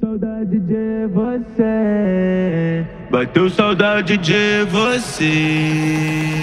saudade de você, bateu saudade de você.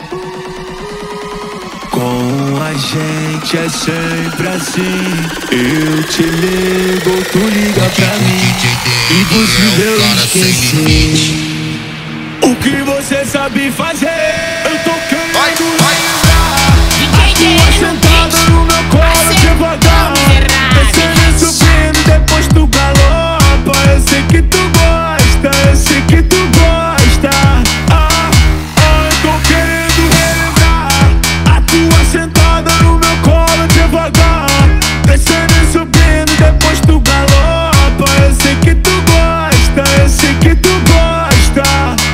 Com a gente é sempre assim, eu te ligo, tu liga pra mim, impossível esquecer o que você sabe fazer. Eu tô querendo lembrar a tua sentada no meu colo devagar, descendo e subindo, depois tu galopa. Eu sei que tu gosta, eu sei que tu gosta. Eu tô querendo relembrar a tua sentada no meu colo devagar, descendo e subindo, depois tu galopa. Eu sei que tu gosta, eu sei que tu gosta.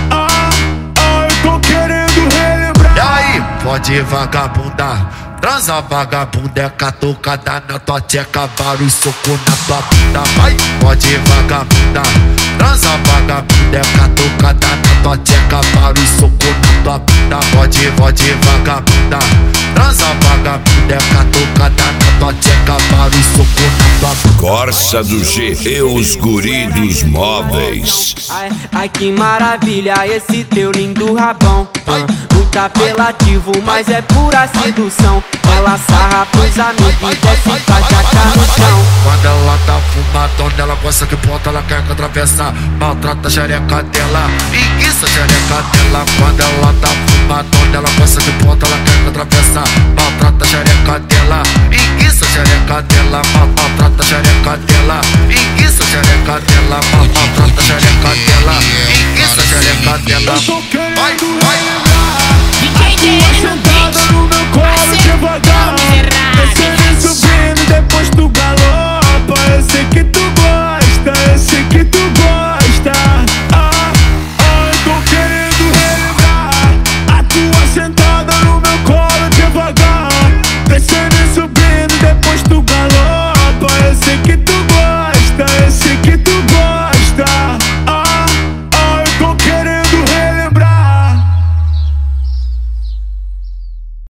Eu tô querendo relembrar. E aí, pode vagabundar, transa vagabunda, é catucada na tua tcheca, vários soco na tua bunda. Vai, pode vagabundar, transa vagabunda, é catucada na tua tcheca, vários soco na tua bunda. Pode vagabundar, transa vagabunda, é catucada na tua tcheca, vários soco na tua bunda. Corsa do G e os guri dos móveis. Ai que maravilha esse teu lindo rabão. Muito apelativo, mas é pura sedução. Ela sarra pros amigos e desce pra jacar no chão. Quando ela tá fumadona, ela gosta de ponta, ela quer que atravessa, maltrata a xereca dela, enguiça a xereca dela. Quando ela tá fumadona, ela gosta de ponta, ela quer que atravessa, maltrata a xereca dela, enguiça a xereca dela, maltrata a xereca dela, enguiça